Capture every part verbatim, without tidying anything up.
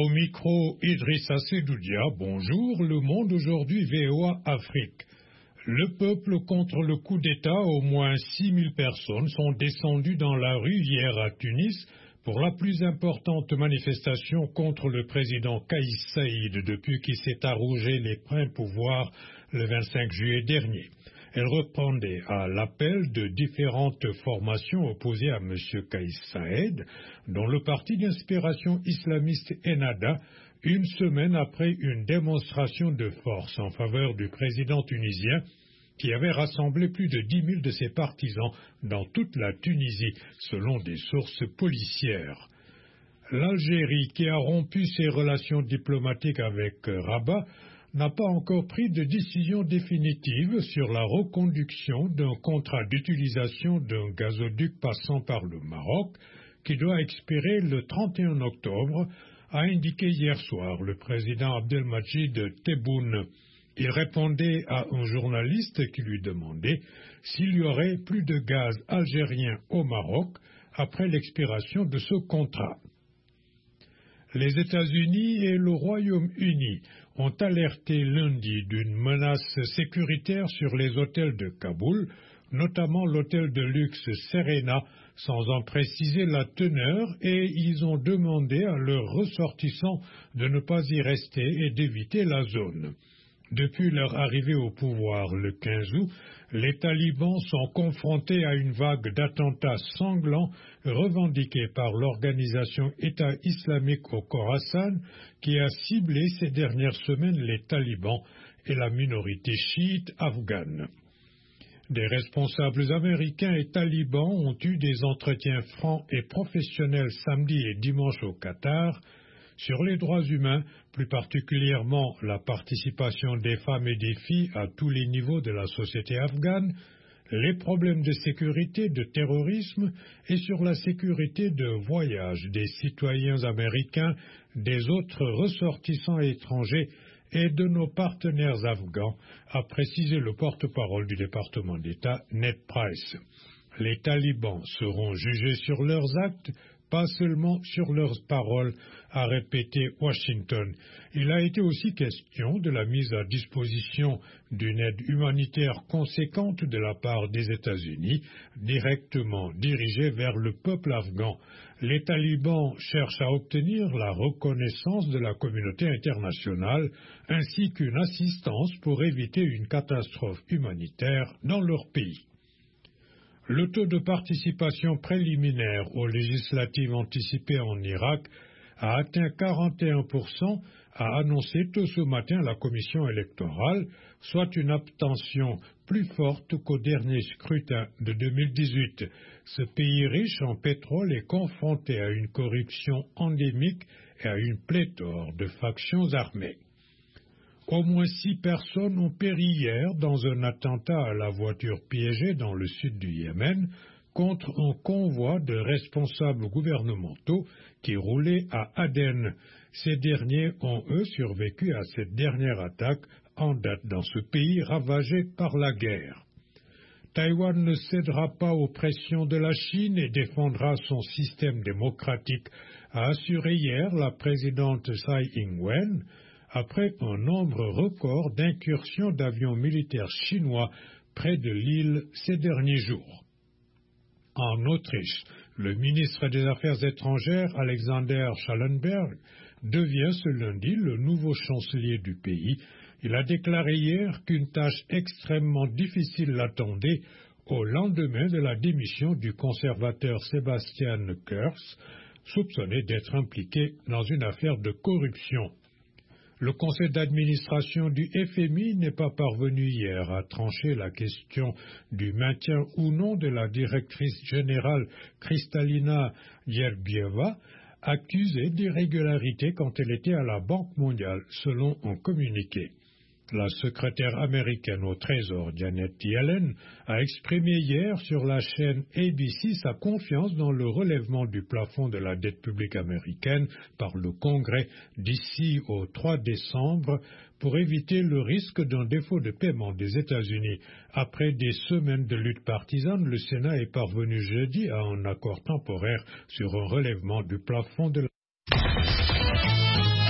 Au micro, Idrissa Sedoudia, bonjour, Le Monde aujourd'hui, V O A Afrique. Le peuple contre le coup d'État, au moins six mille personnes sont descendues dans la rue hier à Tunis pour la plus importante manifestation contre le président Kais Saïed depuis qu'il s'est arrogé les pleins pouvoirs le vingt-cinq juillet dernier. Elle répondait à l'appel de différentes formations opposées à M. Kais Saïed, dont le parti d'inspiration islamiste Ennahda, une semaine après une démonstration de force en faveur du président tunisien qui avait rassemblé plus de dix mille de ses partisans dans toute la Tunisie, selon des sources policières. L'Algérie, qui a rompu ses relations diplomatiques avec Rabat, n'a pas encore pris de décision définitive sur la reconduction d'un contrat d'utilisation d'un gazoduc passant par le Maroc qui doit expirer le trente et un octobre, a indiqué hier soir le président Abdelmadjid Tebboune. Il répondait à un journaliste qui lui demandait s'il y aurait plus de gaz algérien au Maroc après l'expiration de ce contrat. Les États-Unis et le Royaume-Uni ont alerté lundi d'une menace sécuritaire sur les hôtels de Kaboul, notamment l'hôtel de luxe Serena, sans en préciser la teneur, et ils ont demandé à leurs ressortissants de ne pas y rester et d'éviter la zone. Depuis leur arrivée au pouvoir le quinze août, les talibans sont confrontés à une vague d'attentats sanglants revendiqués par l'organisation État islamique au Khorasan qui a ciblé ces dernières semaines les talibans et la minorité chiite afghane. Des responsables américains et talibans ont eu des entretiens francs et professionnels samedi et dimanche au Qatar sur les droits humains, plus particulièrement la participation des femmes et des filles à tous les niveaux de la société afghane, les problèmes de sécurité, de terrorisme et sur la sécurité de voyage des citoyens américains, des autres ressortissants étrangers et de nos partenaires afghans, a précisé le porte-parole du département d'État, Ned Price. Les talibans seront jugés sur leurs actes, pas seulement sur leurs paroles, a répété Washington. Il a été aussi question de la mise à disposition d'une aide humanitaire conséquente de la part des États-Unis, directement dirigée vers le peuple afghan. Les talibans cherchent à obtenir la reconnaissance de la communauté internationale ainsi qu'une assistance pour éviter une catastrophe humanitaire dans leur pays. Le taux de participation préliminaire aux législatives anticipées en Irak a atteint quarante et un pour cent, a annoncé tôt ce matin la commission électorale, soit une abstention plus forte qu'au dernier scrutin de deux mille dix-huit. Ce pays riche en pétrole est confronté à une corruption endémique et à une pléthore de factions armées. Au moins six personnes ont péri hier dans un attentat à la voiture piégée dans le sud du Yémen contre un convoi de responsables gouvernementaux qui roulait à Aden. Ces derniers ont, eux, survécu à cette dernière attaque en date dans ce pays ravagé par la guerre. Taïwan ne cédera pas aux pressions de la Chine et défendra son système démocratique, a assuré hier la présidente Tsai Ing-wen, après un nombre record d'incursions d'avions militaires chinois près de l'île ces derniers jours. En Autriche, le ministre des Affaires étrangères, Alexander Schallenberg, devient ce lundi le nouveau chancelier du pays. Il a déclaré hier qu'une tâche extrêmement difficile l'attendait au lendemain de la démission du conservateur Sebastian Kurz, soupçonné d'être impliqué dans une affaire de corruption. Le conseil d'administration du F M I n'est pas parvenu hier à trancher la question du maintien ou non de la directrice générale Kristalina Georgieva, accusée d'irrégularité quand elle était à la Banque mondiale, selon un communiqué. La secrétaire américaine au Trésor, Janet Yellen, a exprimé hier sur la chaîne A B C sa confiance dans le relèvement du plafond de la dette publique américaine par le Congrès d'ici au trois décembre pour éviter le risque d'un défaut de paiement des États-Unis. Après des semaines de lutte partisane, le Sénat est parvenu jeudi à un accord temporaire sur un relèvement du plafond de la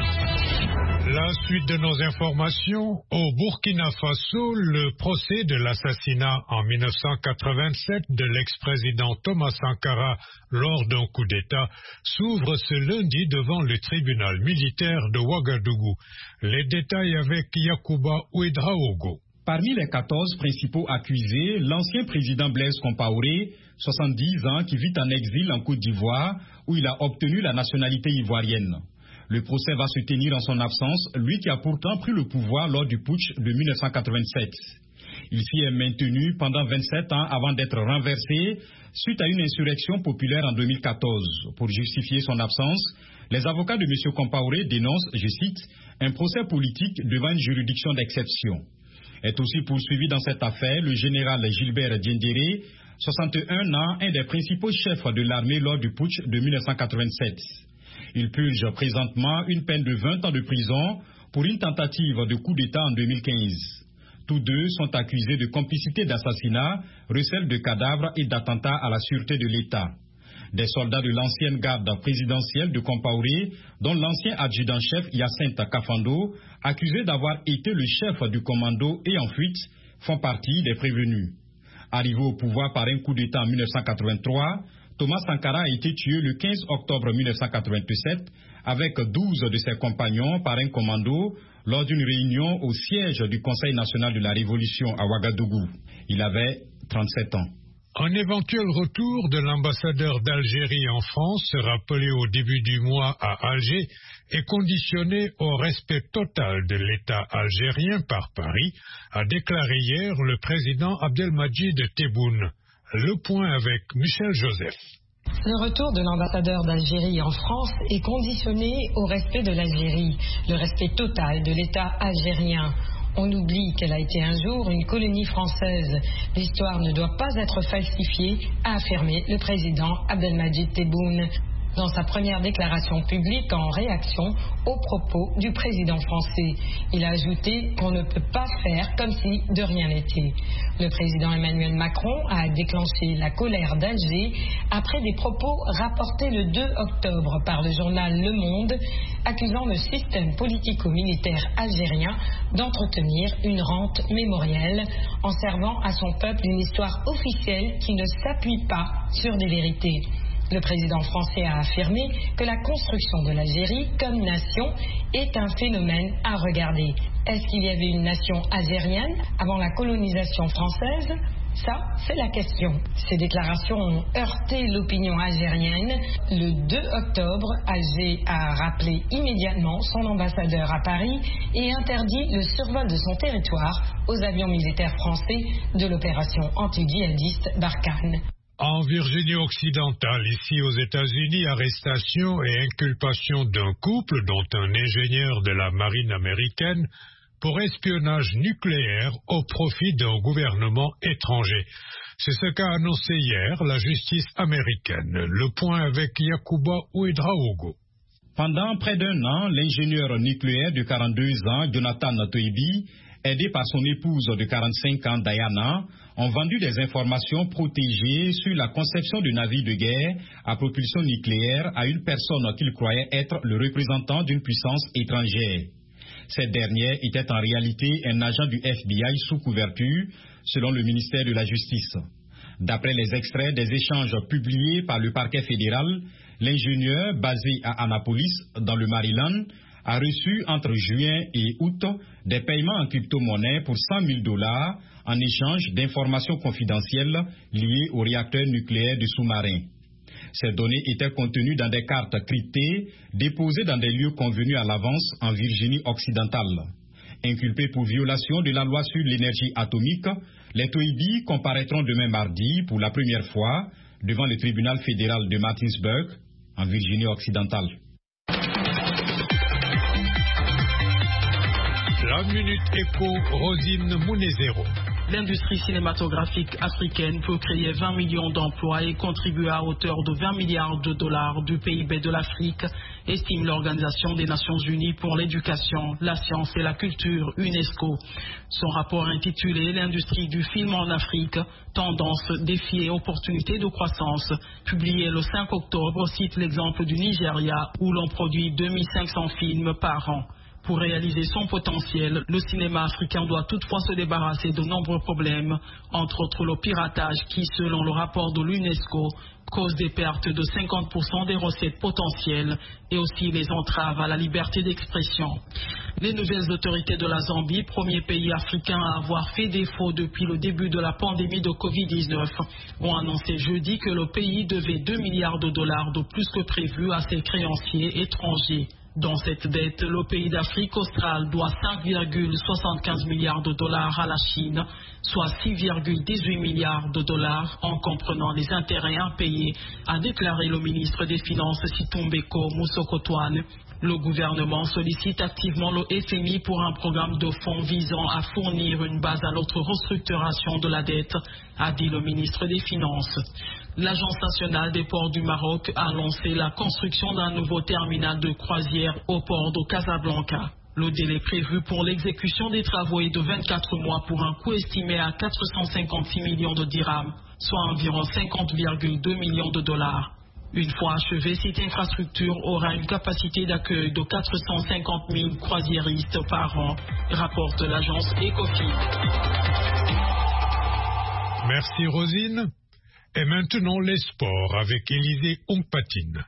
La suite de nos informations, au Burkina Faso, le procès de l'assassinat en mille neuf cent quatre-vingt-sept de l'ex-président Thomas Sankara lors d'un coup d'État s'ouvre ce lundi devant le tribunal militaire de Ouagadougou. Les détails avec Yacouba Ouedraogo. Parmi les quatorze principaux accusés, l'ancien président Blaise Compaoré, soixante-dix ans, qui vit en exil en Côte d'Ivoire, où il a obtenu la nationalité ivoirienne. Le procès va se tenir en son absence, lui qui a pourtant pris le pouvoir lors du putsch de mille neuf cent quatre-vingt-sept. Il s'y est maintenu pendant vingt-sept ans avant d'être renversé suite à une insurrection populaire en deux mille quatorze. Pour justifier son absence, les avocats de M. Compaoré dénoncent, je cite, un procès politique devant une juridiction d'exception. Est aussi poursuivi dans cette affaire le général Gilbert Diendéré, soixante et un ans, un des principaux chefs de l'armée lors du putsch de mille neuf cent quatre-vingt-sept. Il purge présentement une peine de vingt ans de prison pour une tentative de coup d'État en deux mille quinze. Tous deux sont accusés de complicité d'assassinat, recel de cadavres et d'attentat à la sûreté de l'État. Des soldats de l'ancienne garde présidentielle de Compaoré, dont l'ancien adjudant-chef Hyacinthe Kafando, accusé d'avoir été le chef du commando et en fuite, font partie des prévenus. Arrivé au pouvoir par un coup d'État en mille neuf cent quatre-vingt-trois, Thomas Sankara a été tué le quinze octobre mille neuf cent quatre-vingt-sept avec douze de ses compagnons par un commando lors d'une réunion au siège du Conseil national de la Révolution à Ouagadougou. Il avait trente-sept ans. Un éventuel retour de l'ambassadeur d'Algérie en France, rappelé au début du mois à Alger, est conditionné au respect total de l'État algérien par Paris, a déclaré hier le président Abdelmadjid Tebboune. Le point avec Michel Joseph. Le retour de l'ambassadeur d'Algérie en France est conditionné au respect de l'Algérie, le respect total de l'État algérien. On oublie qu'elle a été un jour une colonie française. L'histoire ne doit pas être falsifiée, a affirmé le président Abdelmadjid Tebboune dans sa première déclaration publique en réaction aux propos du président français. Il a ajouté qu'on ne peut pas faire comme si de rien n'était. Le président Emmanuel Macron a déclenché la colère d'Alger après des propos rapportés le deux octobre par le journal Le Monde, accusant le système politico-militaire algérien d'entretenir une rente mémorielle en servant à son peuple une histoire officielle qui ne s'appuie pas sur des vérités. Le président français a affirmé que la construction de l'Algérie comme nation est un phénomène à regarder. Est-ce qu'il y avait une nation algérienne avant la colonisation française ? Ça, c'est la question. Ces déclarations ont heurté l'opinion algérienne. Le deux octobre, Alger a rappelé immédiatement son ambassadeur à Paris et interdit le survol de son territoire aux avions militaires français de l'opération anti-djihadiste Barkhane. En Virginie-Occidentale, ici aux États-Unis, arrestation et inculpation d'un couple, dont un ingénieur de la marine américaine, pour espionnage nucléaire au profit d'un gouvernement étranger. C'est ce qu'a annoncé hier la justice américaine. Le point avec Yacouba Ouedraogo. Pendant près d'un an, l'ingénieur nucléaire de quarante-deux ans, Jonathan Toibi, aidé par son épouse de quarante-cinq ans, Diana, ont vendu des informations protégées sur la conception de navires de guerre à propulsion nucléaire à une personne qu'ils croyaient être le représentant d'une puissance étrangère. Cette dernière était en réalité un agent du F B I sous couverture, selon le ministère de la Justice. D'après les extraits des échanges publiés par le parquet fédéral, l'ingénieur, basé à Annapolis, dans le Maryland, a reçu entre juin et août des paiements en crypto-monnaie pour cent mille dollars en échange d'informations confidentielles liées au réacteur nucléaire du sous-marin. Ces données étaient contenues dans des cartes cryptées déposées dans des lieux convenus à l'avance en Virginie-Occidentale. Inculpés pour violation de la loi sur l'énergie atomique, les Toibi comparaîtront demain mardi pour la première fois devant le tribunal fédéral de Martinsburg en Virginie-Occidentale. La Minute Éco, Rosine Mounezero. L'industrie cinématographique africaine peut créer vingt millions d'emplois et contribuer à hauteur de vingt milliards de dollars du P I B de l'Afrique, estime l'Organisation des Nations Unies pour l'éducation, la science et la culture, UNESCO. Son rapport intitulé « L'industrie du film en Afrique, tendance, défis et opportunités de croissance », publié le cinq octobre, cite l'exemple du Nigeria où l'on produit deux mille cinq cents films par an. Pour réaliser son potentiel, le cinéma africain doit toutefois se débarrasser de nombreux problèmes, entre autres le piratage qui, selon le rapport de l'UNESCO, cause des pertes de cinquante pour cent des recettes potentielles et aussi les entraves à la liberté d'expression. Les nouvelles autorités de la Zambie, premier pays africain à avoir fait défaut depuis le début de la pandémie de covid dix-neuf, ont annoncé jeudi que le pays devait deux milliards de dollars de plus que prévu à ses créanciers étrangers. Dans cette dette, le pays d'Afrique australe doit cinq virgule soixante-quinze milliards de dollars à la Chine, soit six virgule dix-huit milliards de dollars en comprenant les intérêts impayés, a déclaré le ministre des Finances Situmbeko Musokotwane. Le gouvernement sollicite activement le F M I pour un programme de fonds visant à fournir une base à notre restructuration de la dette, a dit le ministre des Finances. L'Agence nationale des ports du Maroc a lancé la construction d'un nouveau terminal de croisière au port de Casablanca. Le délai prévu pour l'exécution des travaux est de vingt-quatre mois pour un coût estimé à quatre cent cinquante-six millions de dirhams, soit environ cinquante virgule deux millions de dollars. Une fois achevée, cette infrastructure aura une capacité d'accueil de quatre cent cinquante mille croisiéristes par an, rapporte l'agence Ecofi. Merci Rosine. Et maintenant les sports avec Élisée Ongpatine.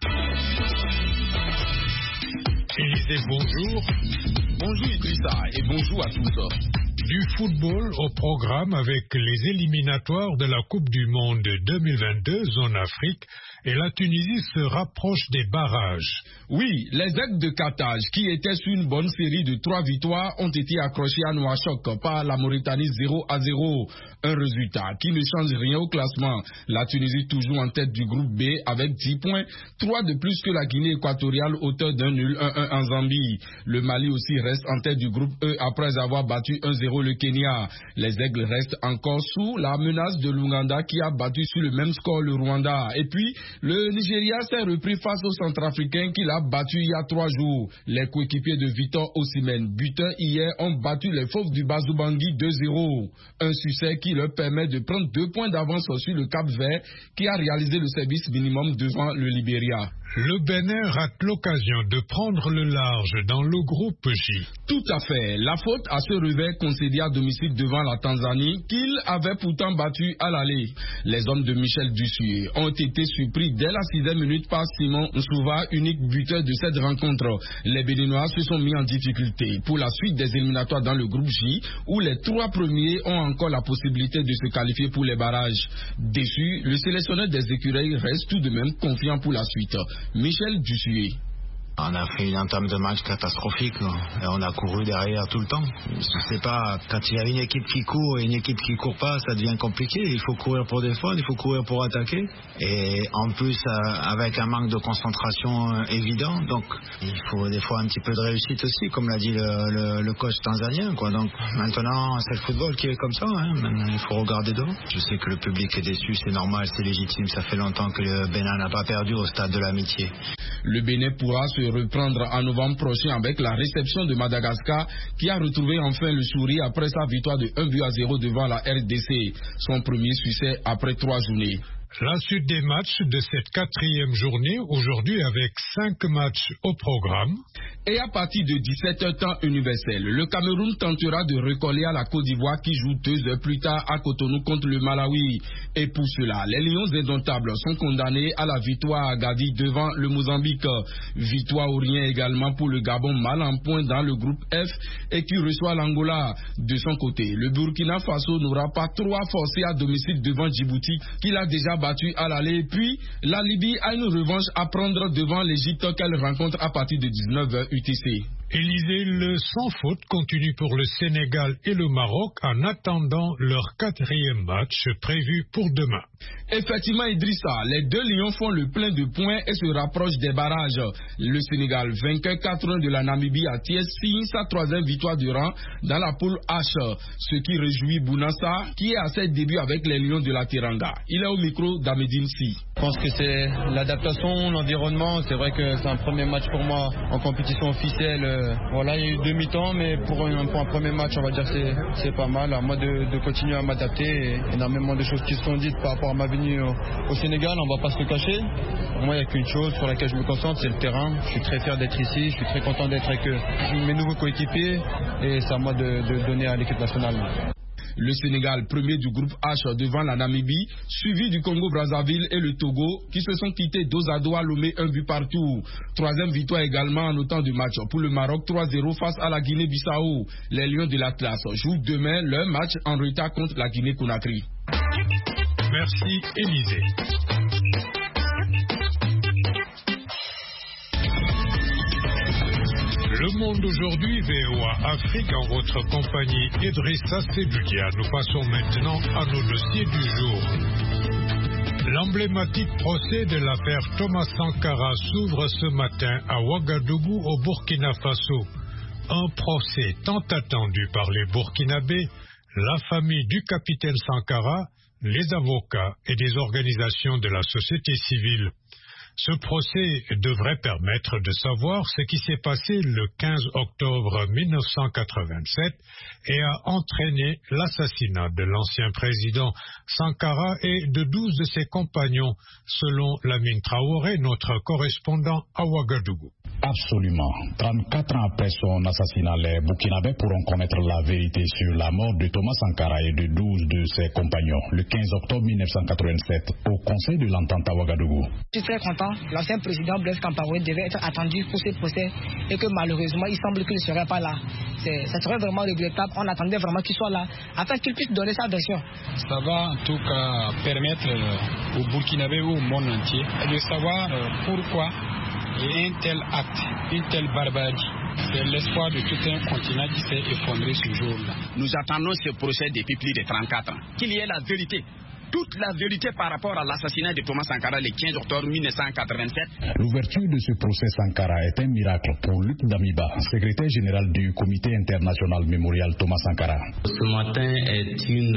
Élisée, bonjour. Bonjour Idrissa et bonjour à tous. Du football au programme avec les éliminatoires de la Coupe du Monde deux mille vingt-deux en Afrique et la Tunisie se rapproche des barrages. Oui, les Aigles de Carthage qui étaient sur une bonne série de trois victoires ont été accrochés à Nouakchott par la Mauritanie zéro à zéro. Un résultat qui ne change rien au classement. La Tunisie toujours en tête du groupe B avec dix points, trois de plus que la Guinée équatoriale auteur d'un nul un un en Zambie. Le Mali aussi reste en tête du groupe E après avoir battu un zéro le Kenya. Les Aigles restent encore sous la menace de l'Ouganda qui a battu sur le même score le Rwanda. Et puis, le Nigeria s'est repris face au Centrafricain qu'il a battu il y a trois jours. Les coéquipiers de Victor Osimhen, buteur hier, ont battu les Fauves du Bazoubangi deux zéro. Un succès qui leur permet de prendre deux points d'avance sur le Cap-Vert qui a réalisé le service minimum devant le Libéria. Le Bénin rate l'occasion de prendre le large dans le groupe J. Tout à fait. La faute à ce revers concédé à domicile devant la Tanzanie qu'il avait pourtant battu à l'aller. Les hommes de Michel Dussuyer ont été surpris dès la sixième minute par Simon Nsouva, unique buteur de cette rencontre. Les Béninois se sont mis en difficulté pour la suite des éliminatoires dans le groupe J où les trois premiers ont encore la possibilité de se qualifier pour les barrages. Déçu, le sélectionneur des écureuils reste tout de même confiant pour la suite. Michel Dussuyer. On a fait une entame de match catastrophique, et on a couru derrière tout le temps. Je sais pas, quand il y a une équipe qui court et une équipe qui court pas, ça devient compliqué. Il faut courir pour défendre, il faut courir pour attaquer. Et en plus, avec un manque de concentration évident, donc il faut des fois un petit peu de réussite aussi, comme l'a dit le, le, le coach tanzanien, quoi. Donc maintenant, c'est le football qui est comme ça, hein. Maintenant, il faut regarder devant. Je sais que le public est déçu, c'est normal, c'est légitime. Ça fait longtemps que le Bénin n'a pas perdu au stade de l'amitié. Le Bénin pourra se reprendre en novembre prochain avec la réception de Madagascar qui a retrouvé enfin le sourire après sa victoire de un but à zéro devant la R D C, son premier succès après trois journées. La suite des matchs de cette quatrième journée, aujourd'hui avec cinq matchs au programme. Et à partir de dix-sept heures temps universel, le Cameroun tentera de recoller à la Côte d'Ivoire qui joue deux heures plus tard à Cotonou contre le Malawi. Et pour cela, les Lions indomptables sont condamnés à la victoire à Gadi devant le Mozambique. Victoire ou rien également pour le Gabon mal en point dans le groupe F et qui reçoit l'Angola. De son côté, le Burkina Faso n'aura pas trop à forcer à domicile devant Djibouti qu'il a déjà battu à l'aller. Puis la Libye a une revanche à prendre devant l'Égypte qu'elle rencontre à partir de dix-neuf heures U T C. Élisée, le sans faute continue pour le Sénégal et le Maroc en attendant leur quatrième match prévu pour demain. Effectivement, Idrissa, les deux Lions font le plein de points et se rapprochent des barrages. Le Sénégal, vainqueur quatre un de la Namibie à Thiès, signe sa troisième victoire du rang dans la poule H, ce qui réjouit Bounassa, qui est à ses débuts avec les Lions de la Teranga. Il est au micro d'Amedine Si. Je pense que c'est l'adaptation, l'environnement. C'est vrai que c'est un premier match pour moi en compétition officielle Euh, voilà, il y a eu deux mi-temps, mais pour un, pour un premier match, on va dire c'est c'est pas mal. À moi de, de continuer à m'adapter. Et énormément de choses qui se sont dites par rapport à ma venue au, au Sénégal, on va pas se le cacher. Moi, il n'y a qu'une chose sur laquelle je me concentre, c'est le terrain. Je suis très fier d'être ici, je suis très content d'être avec mes nouveaux coéquipiers et c'est à moi de, de donner à l'équipe nationale. Le Sénégal, premier du groupe H devant la Namibie, suivi du Congo-Brazzaville et le Togo, qui se sont quittés dos à dos à Lomé, un but partout. Troisième victoire également en autant du match pour le Maroc, trois zéro face à la Guinée-Bissau. Les Lions de l'Atlas jouent demain leur match en retard contre la Guinée-Conakry. Merci, Élisée. Le monde aujourd'hui, V O A Afrique, en votre compagnie Idrissa Sedoudia. Nous passons maintenant à nos dossiers du jour. L'emblématique procès de l'affaire Thomas Sankara s'ouvre ce matin à Ouagadougou au Burkina Faso. Un procès tant attendu par les Burkinabés, la famille du capitaine Sankara, les avocats et des organisations de la société civile. Ce procès devrait permettre de savoir ce qui s'est passé le quinze octobre mille neuf cent quatre-vingt-sept et a entraîné l'assassinat de l'ancien président Sankara et de douze de ses compagnons, selon Lamine Traoré, notre correspondant à Ouagadougou. Absolument. trente-quatre ans après son assassinat, les Burkinabés pourront connaître la vérité sur la mort de Thomas Sankara et de douze de ses compagnons le quinze octobre mille neuf cent quatre-vingt-sept au Conseil de l'Entente à Ouagadougou. Je suis très content. L'ancien président Blaise Compaoré devait être attendu pour ce procès et que malheureusement, il semble qu'il ne serait pas là. C'est, ça serait vraiment regrettable. On attendait vraiment qu'il soit là afin qu'il puisse donner sa version. Ça va en tout cas permettre euh, aux Burkinabés ou au monde entier de savoir euh, pourquoi et un tel acte, une telle barbarie. C'est l'espoir de tout un continent qui s'est effondré ce jour-là. Nous attendons ce procès depuis plus de trente-quatre ans. Qu'il y ait la vérité. Toute la vérité par rapport à l'assassinat de Thomas Sankara le quinze octobre mille neuf cent quatre-vingt-sept. L'ouverture de ce procès Sankara est un miracle pour Luc Damiba, secrétaire général du Comité international mémorial Thomas Sankara. Ce matin est une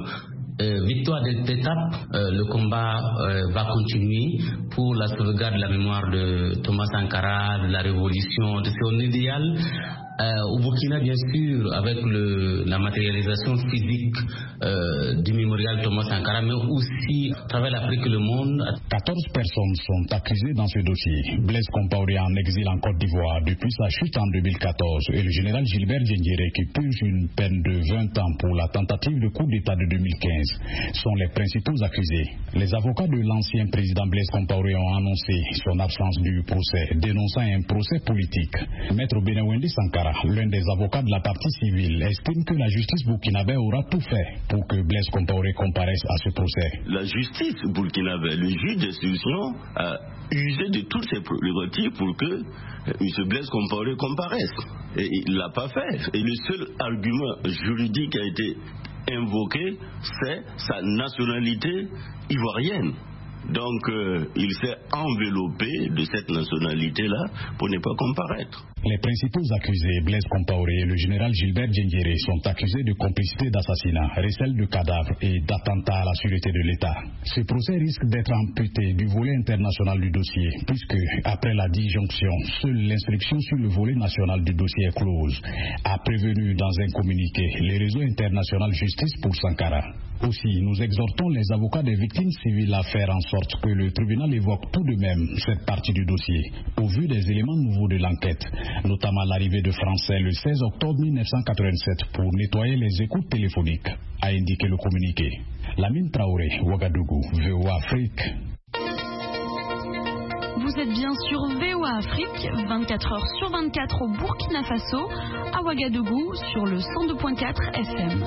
euh, victoire d'étape. Euh, le combat euh, va continuer pour la sauvegarde de la mémoire de Thomas Sankara, de la révolution, de son idéal. Euh, au Burkina, bien sûr, avec le, la matérialisation physique euh, du mémorial Thomas Sankara, mais aussi à travers l'Afrique et le monde. quatorze personnes sont accusées dans ce dossier. Blaise Compaoré en exil en Côte d'Ivoire depuis sa chute en deux mille quatorze et le général Gilbert Diendéré qui purge une peine de vingt ans pour la tentative de coup d'État de deux mille quinze sont les principaux accusés. Les avocats de l'ancien président Blaise Compaoré ont annoncé son absence du procès, dénonçant un procès politique. Maître Benawende Sankara, l'un des avocats de la partie civile, estime que la justice burkinabé aura tout fait pour que Blaise Compaoré comparaisse à ce procès. La justice burkinabé, le juge d'instruction, a usé de toutes ses prérogatives pour que M. Blaise Compaoré comparaisse. Et il ne l'a pas fait. Et le seul argument juridique qui a été invoqué, c'est sa nationalité ivoirienne. Donc, euh, il s'est enveloppé de cette nationalité-là pour ne pas comparaître. Les principaux accusés, Blaise Compaoré et le général Gilbert Diendéré, sont accusés de complicité d'assassinat, recel de cadavres et d'attentat à la sûreté de l'État. Ce procès risque d'être amputé du volet international du dossier, puisque, après la disjonction, seule l'instruction sur le volet national du dossier est close, a prévenu dans un communiqué le réseau international Justice pour Sankara. Aussi, nous exhortons les avocats des victimes civiles à faire en sorte que le tribunal évoque tout de même cette partie du dossier, au vu des éléments nouveaux de l'enquête, notamment l'arrivée de Français le seize octobre mille neuf cent quatre-vingt-sept pour nettoyer les écoutes téléphoniques, a indiqué le communiqué. Lamine Traoré, Ouagadougou, V O A Afrique. Vous êtes bien sur V O A Afrique, vingt-quatre heures sur vingt-quatre au Burkina Faso, à Ouagadougou sur le cent deux virgule quatre F M.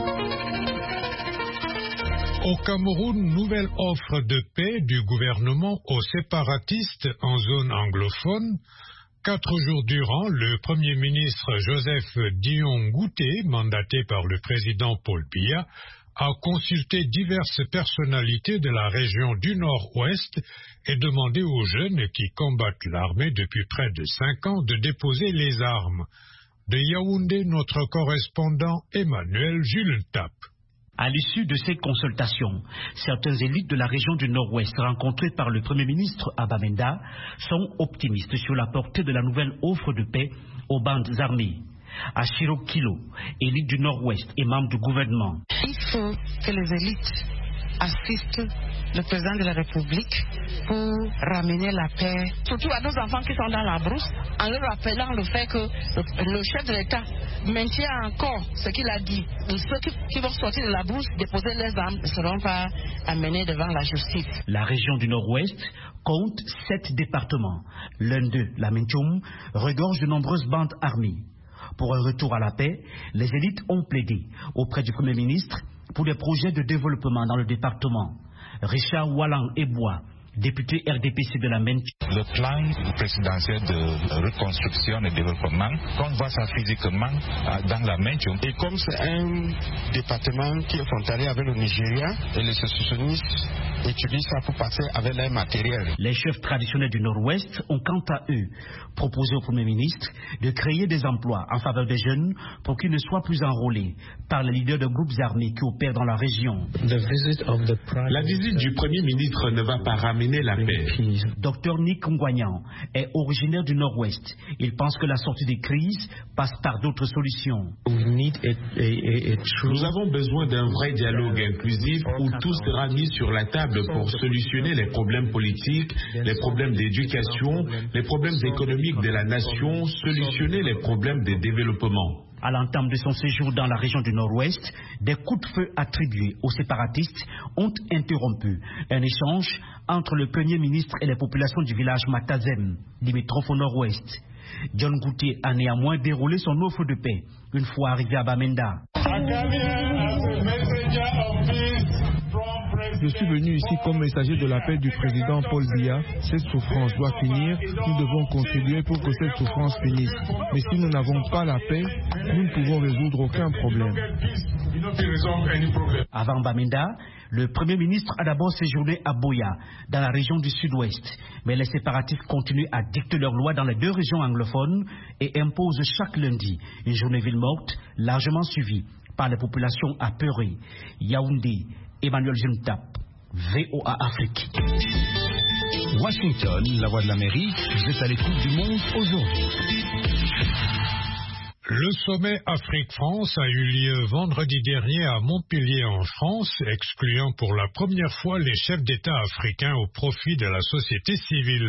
Au Cameroun, nouvelle offre de paix du gouvernement aux séparatistes en zone anglophone. Quatre jours durant, le Premier ministre Joseph Dion Ngouté, mandaté par le président Paul Biya, a consulté diverses personnalités de la région du Nord-Ouest et demandé aux jeunes qui combattent l'armée depuis près de cinq ans de déposer les armes. De Yaoundé, notre correspondant Emmanuel Julentap. À l'issue de ces consultations, certaines élites de la région du Nord-Ouest rencontrées par le Premier ministre Abba Menda sont optimistes sur la portée de la nouvelle offre de paix aux bandes armées. Achiro Kilo, élite du Nord-Ouest et membre du gouvernement. Il faut que les élites assistent le président de la République pour ramener la paix, surtout à nos enfants qui sont dans la brousse, en leur rappelant le fait que le, le chef de l'État maintient encore ce qu'il a dit. Ceux qui, qui vont sortir de la brousse, déposer les armes, ne seront pas amenés devant la justice. La région du Nord-Ouest compte sept départements. L'un d'eux, la Mentium, regorge de nombreuses bandes armées. Pour un retour à la paix, les élites ont plaidé auprès du Premier ministre pour des projets de développement dans le département. Richard Wallang Ebois, député R D P C de la Mentium. Le plan présidentiel de reconstruction et développement, qu'on voit ça physiquement dans la Mentium. Et comme c'est un département qui est frontalier avec le Nigeria, et les sécessionnistes utilisent ça pour passer avec leur matériel. Les chefs traditionnels du Nord-Ouest ont quant à eux proposé au Premier ministre de créer des emplois en faveur des jeunes pour qu'ils ne soient plus enrôlés par les leaders de groupes armés qui opèrent dans la région. La visite du Premier ministre ne va pas ramener la paix. Docteur Nick Ngwanyan est originaire du Nord-Ouest. Il pense que la sortie des crises passe par d'autres solutions. Nous avons besoin d'un vrai dialogue inclusif où tout sera mis sur la table pour solutionner les problèmes politiques, les problèmes d'éducation, les problèmes économiques de la nation, solutionner les problèmes de développement. À l'entame de son séjour dans la région du Nord-Ouest, des coups de feu attribués aux séparatistes ont interrompu un échange entre le Premier ministre et les populations du village Matazem, limitrophe au Nord-Ouest. John Goutier a néanmoins déroulé son offre de paix une fois arrivé à Bamenda. Je suis venu ici comme messager de la paix du président Paul Biya. Cette souffrance doit finir. Nous devons contribuer pour que cette souffrance finisse. Mais si nous n'avons pas la paix, nous ne pouvons résoudre aucun problème. Avant Bamenda, le Premier ministre a d'abord séjourné à Boya, dans la région du Sud-Ouest. Mais les séparatistes continuent à dicter leurs lois dans les deux régions anglophones et imposent chaque lundi une journée ville morte, largement suivie par les populations apeurées. Yaoundé, Emmanuel Juntap, V O A Afrique. Washington, la voix de l'Amérique, vous êtes à l'écoute du monde aujourd'hui. Le sommet Afrique-France a eu lieu vendredi dernier à Montpellier en France, excluant pour la première fois les chefs d'État africains au profit de la société civile.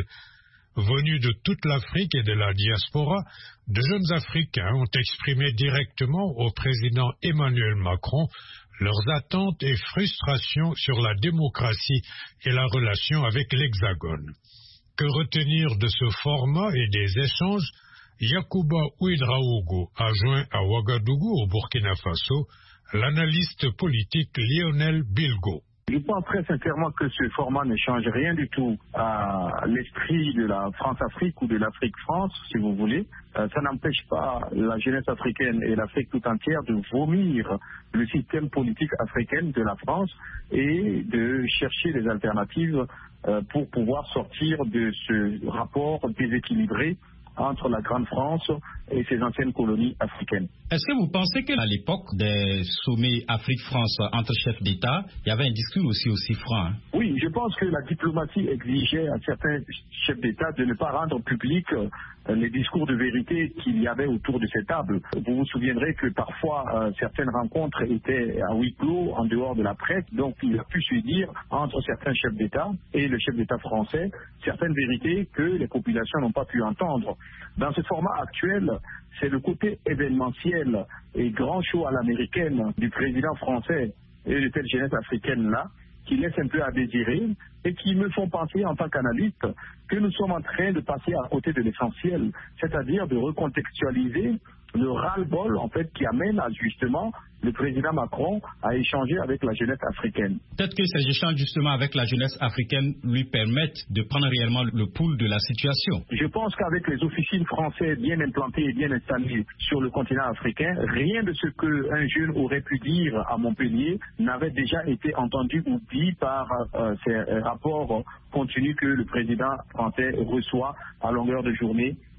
Venus de toute l'Afrique et de la diaspora, de jeunes Africains ont exprimé directement au président Emmanuel Macron leurs attentes et frustrations sur la démocratie et la relation avec l'Hexagone. Que retenir de ce format et des échanges? Yacouba Ouedraogo a joint à Ouagadougou au Burkina Faso l'analyste politique Lionel Bilgo. Je pense très sincèrement que ce format ne change rien du tout à l'esprit de la France-Afrique ou de l'Afrique-France, si vous voulez. Euh, ça n'empêche pas la jeunesse africaine et l'Afrique tout entière de vomir le système politique africain de la France et de chercher des alternatives euh, pour pouvoir sortir de ce rapport déséquilibré entre la Grande France et ses anciennes colonies africaines. Est-ce que vous pensez qu'à l'époque des sommets Afrique-France entre chefs d'État, il y avait un discours aussi aussi franc? Hein? Oui, je pense que la diplomatie exigeait à certains chefs d'État de ne pas rendre public euh, les discours de vérité qu'il y avait autour de ces tables. Vous vous souviendrez que parfois euh, certaines rencontres étaient à huis clos, en dehors de la presse, donc il a pu se dire entre certains chefs d'État et le chef d'État français certaines vérités que les populations n'ont pas pu entendre. Dans ce format actuel, c'est le côté événementiel et grand show à l'américaine du président français et de cette jeunesse africaine-là qui laisse un peu à désirer et qui me font penser en tant qu'analyste que nous sommes en train de passer à côté de l'essentiel, c'est-à-dire de recontextualiser le ras-le-bol en fait qui amène à justement le président Macron à échanger avec la jeunesse africaine. Peut-être que ces échanges justement avec la jeunesse africaine lui permettent de prendre réellement le pouls de la situation. Je pense qu'avec les officines françaises bien implantées et bien installées sur le continent africain, rien de ce qu'un jeune aurait pu dire à Montpellier n'avait déjà été entendu ou dit par euh, ces rapports continus que le président français reçoit à longueur de journée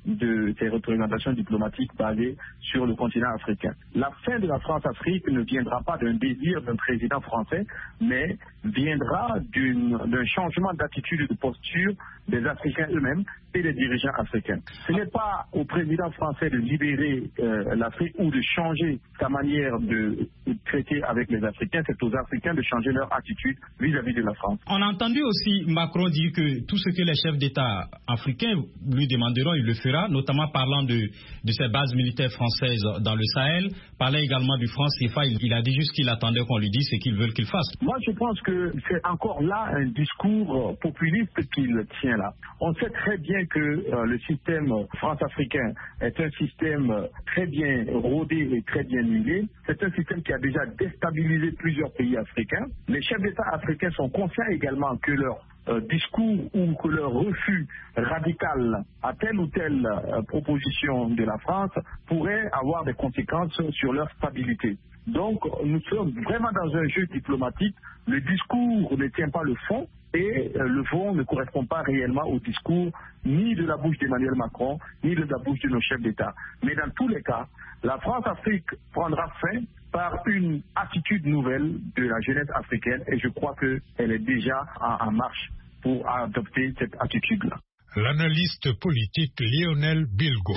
de ces représentations diplomatiques basées sur le continent africain. La fin de la France-Afrique ne viendra pas d'un désir d'un président français, mais viendra d'un changement d'attitude et de posture des Africains eux-mêmes et des dirigeants africains. Ce n'est pas au président français de libérer euh, l'Afrique ou de changer sa manière de, de traiter avec les Africains, c'est aux Africains de changer leur attitude vis-à-vis de la France. On a entendu aussi Macron dire que tout ce que les chefs d'État africains lui demanderont, il le fera, notamment parlant de, de ces bases militaires françaises dans le Sahel, parlait également du franc C F A, il, il a dit juste qu'il attendait qu'on lui dise ce qu'ils veulent qu'il fasse. Moi je pense que c'est encore là un discours populiste qu'il tient là. On sait très bien que euh, le système France-africain est un système très bien rodé et très bien huilé. C'est un système qui a déjà déstabilisé plusieurs pays africains. Les chefs d'État africains sont conscients également que leur euh, discours ou que leur refus radical à telle ou telle euh, proposition de la France pourrait avoir des conséquences sur leur stabilité. Donc nous sommes vraiment dans un jeu diplomatique. Le discours ne tient pas le fond. Et euh, le fond ne correspond pas réellement au discours ni de la bouche d'Emmanuel Macron, ni de la bouche de nos chefs d'État. Mais dans tous les cas, la France-Afrique prendra fin par une attitude nouvelle de la jeunesse africaine et je crois qu'elle est déjà en, en marche pour adopter cette attitude-là. L'analyste politique Lionel Bilgo.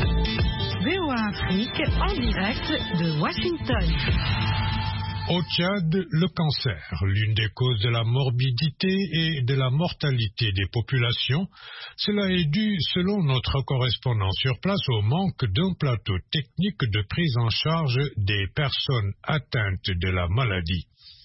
V O A Afrique en direct de Washington. Au Tchad, le cancer, l'une des causes de la morbidité et de la mortalité des populations, cela est dû, selon notre correspondant sur place, au manque d'un plateau technique de prise en charge des personnes atteintes de la maladie.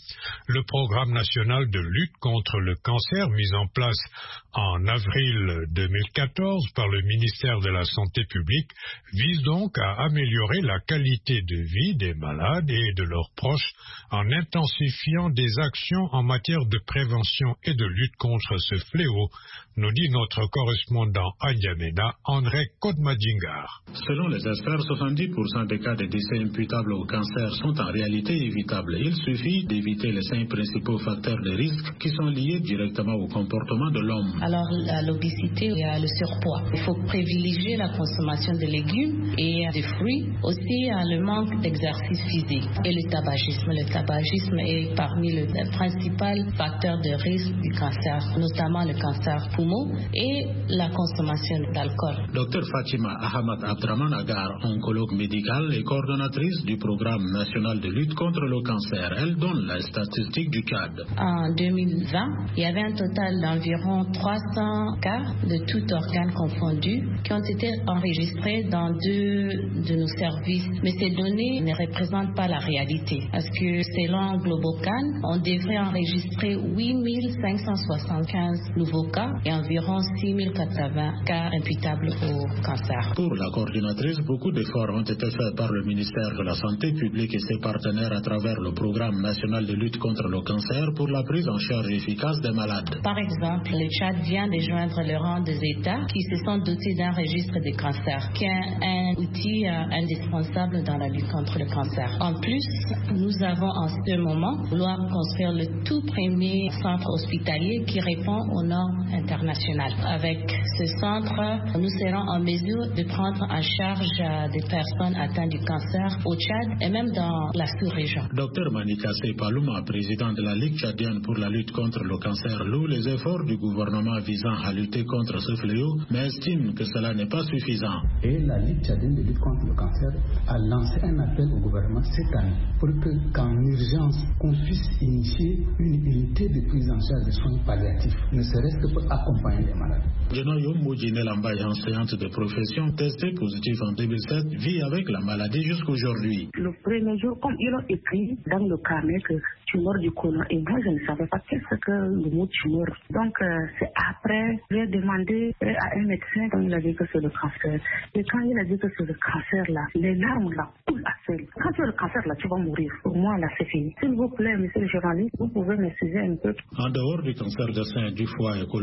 Le programme national de lutte contre le cancer, mis en place en avril deux mille quatorze par le ministère de la Santé publique, vise donc à améliorer la qualité de vie des malades et de leurs proches en intensifiant des actions en matière de prévention et de lutte contre ce fléau, nous dit notre correspondant à N'Djamena, André Kodmadingar. Selon les experts, soixante-dix pour cent des cas de décès imputables au cancer sont en réalité évitables. Il suffit d'éviter les cinq principaux facteurs de risque qui sont liés directement au comportement de l'homme. Alors, l'obésité et le surpoids. Il faut privilégier la consommation de légumes et de fruits, aussi le manque d'exercice physique et le tabagisme. Le tabagisme est parmi les principaux facteurs de risque du cancer, notamment le cancer poumon et la consommation d'alcool. Docteur Fatima Ahmad Abdraman Agar, oncologue médicale et coordonnatrice du programme national de lutte contre le cancer, elle donne la statistique du Tchad. En deux mille vingt, il y avait un total d'environ trois cents cas de tout organe confondu qui ont été enregistrés dans deux de nos services. Mais ces données ne représentent pas la réalité parce que selon Globocan, on devrait enregistrer huit mille cinq cent soixante-quinze nouveaux cas et environ six mille quatre-vingts cas imputables au cancer. Pour la coordinatrice, beaucoup d'efforts ont été faits par le ministère de la Santé publique et ses partenaires à travers le programme national de lutte contre le cancer pour la prise en charge efficace des malades. Par exemple, le Tchad vient de joindre le rang des États qui se sont dotés d'un registre des cancers, qui est un outil euh, indispensable dans la lutte contre le cancer. En plus, nous avons en ce moment vouloir construire le tout premier centre hospitalier qui répond aux normes internationales. Avec ce centre, nous serons en mesure de prendre en charge euh, des personnes atteintes du cancer au Tchad et même dans la sous-région. Docteur Manika Palouma, président de la Ligue tchadienne pour la lutte contre le cancer, loue les efforts du gouvernement visant à lutter contre ce fléau, mais estime que cela n'est pas suffisant. Et la Ligue tchadienne de lutte contre le cancer a lancé un appel au gouvernement cette année pour que, qu'en urgence, qu'on puisse initier une unité de prise en charge des soins palliatifs, ne serait-ce que pour accompagner les malades. Jenayo Moudjine Lambaye, enseignante de profession, testée positive en deux mille sept, vit avec la maladie jusqu'aujourd'hui. Le premier jour, comme ils ont écrit dans le carnet que tumeur du côlon, et moi je ne savais pas qu'est-ce que le mot tumeur. Donc euh, c'est après, j'ai demandé à un médecin quand il a dit que c'est le cancer. Et quand il a dit que c'est le cancer là, les larmes là coulent à seul. Quand tu as le cancer là, tu vas mourir. Pour moi là, c'est fini. S'il vous plaît, monsieur le journaliste, vous pouvez m'excuser un peu. En dehors du cancer de sein, du foie et colorectal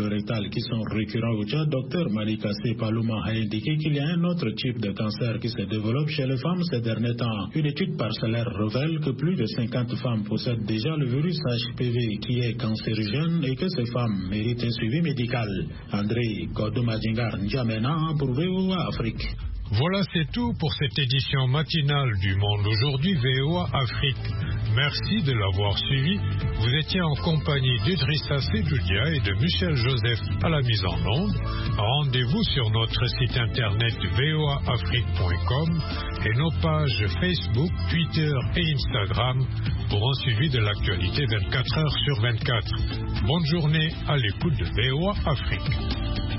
médicales qui sont récurrents au Tchad, Dr Malikassé Palouma a indiqué qu'il y a un autre type de cancer qui se développe chez les femmes ces derniers temps. Une étude parcellaire révèle que plus de cinquante femmes possèdent déjà le virus H P V qui est cancérigène et que ces femmes méritent un suivi médical. André Godomadjingar N'Djamena pour V O A Afrique. Voilà, c'est tout pour cette édition matinale du Monde Aujourd'hui V O A Afrique. Merci de l'avoir suivi. Vous étiez en compagnie d'Idrissa Sedoudia et de Michel Joseph à la mise en onde. Rendez-vous sur notre site internet v o a afrique point com et nos pages Facebook, Twitter et Instagram pour un suivi de l'actualité vingt-quatre heures sur vingt-quatre. Bonne journée à l'écoute de V O A Afrique.